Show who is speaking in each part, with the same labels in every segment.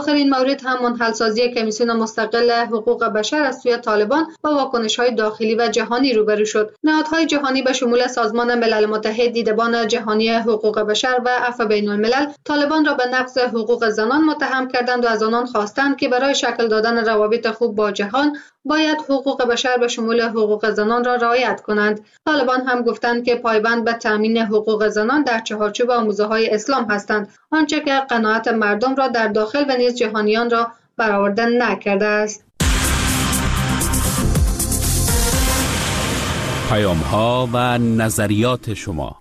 Speaker 1: آخرین مورد هم منحل سازی کمیسیون مستقل حقوق بشر از سوی طالبان با واکنش‌های داخلی و جهانی روبرو شد. نهادهای جهانی به شمول سازمان ملل متحد، دیدبان جهانی حقوق بشر و عفو بین‌الملل طالبان را به نقض حقوق زنان متهم کردند و از آنان خواستند که برای شکل دادن روابط خوب با جهان باید حقوق بشر به شمول حقوق زنان را رعایت کنند. طالبان هم گفتند که پایبند به تامین حقوق زنان در چهارچوب آموزه‌های اسلام هستند، آنچه که قناعت مردم را در داخل و نیز جهانیان را برآورده نکرده است.
Speaker 2: پیام‌ها و نظریات شما.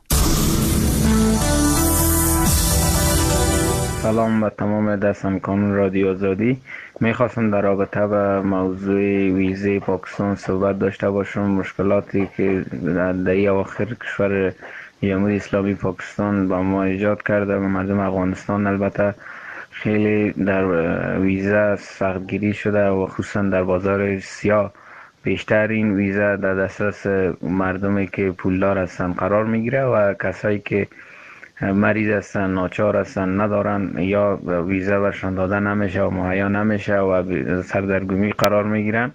Speaker 3: سلام به تمام دستمکان رادیو آزادی. میخواستم در رابطه به موضوع ویزه پاکستان صحبت داشته باشم. مشکلاتی که در اواخر کشور جمهوری اسلامی پاکستان با ما ایجاد کرده و مردم افغانستان البته خیلی در ویزه سختگیری شده و خصوصا در بازار سیاه بیشتر این ویزه در دسترس مردمی که پولدار هستند قرار میگیره و کسایی که مریض هستن، ناچار هستن، ندارن یا ویزه برشان داده نمیشه و مهیا نمیشه و سردرگمی قرار میگیرن.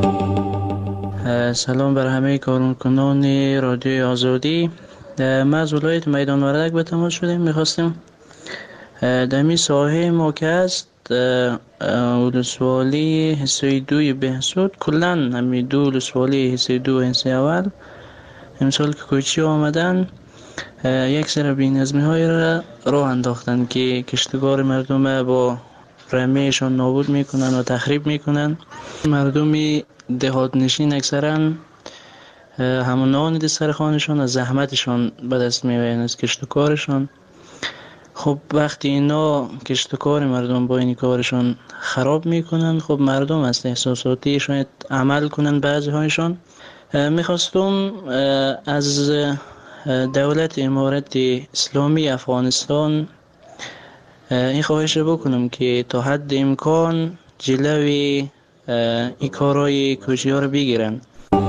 Speaker 4: سلام بر همه کارکنان رادیو آزادی. ما از ولایت میدان وردک به تماس شدیم. میخواستیم در می ساحه ما که است ولسوالی حصه 2 بهسود، کلا همین دو ولسوالی حصه 2 حصه اول امسال که کوچی آمدن یک سر بی‌نظمی های را انداختن که کشتکار مردم با رمیشان نابود میکنن و تخریب میکنن. مردم دهات نشین اکثرا همون نان دسترخوانشان از زحمتشان به دست میآورند، از کشتکارشان. خب وقتی اینا کشتکار مردم با این کارشان خراب میکنن، خب مردم از احساساتی شاید عمل کنن. بعضی هایشان میخواستم از دولت امارت اسلامی افغانستان این خواهش بکنم که تا حد امکان جلوی این کارهای کوچی ها رو بگیرن.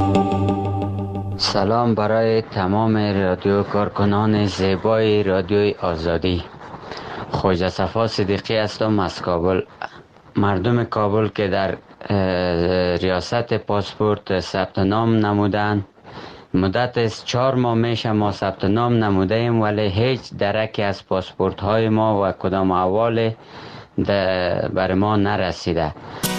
Speaker 5: سلام برای تمام رادیو کارکنان زیبای رادیوی آزادی. خواجه صفا صدیقی هستم از کابل. مردم کابل که در ریاست پاسپورت ثبت نام نمودن، مدت از 4 ماه میشه ما ثبت نام نموده ایم ولی هیچ درکی از پاسپورت های ما و کدام احوال بر ما نرسیده.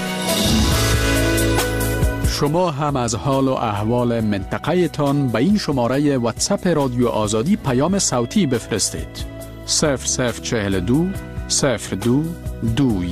Speaker 2: شما هم از حال و احوال منطقه تان به این شماره واتساپ رادیو آزادی پیام صوتی بفرستید. 0042 02 21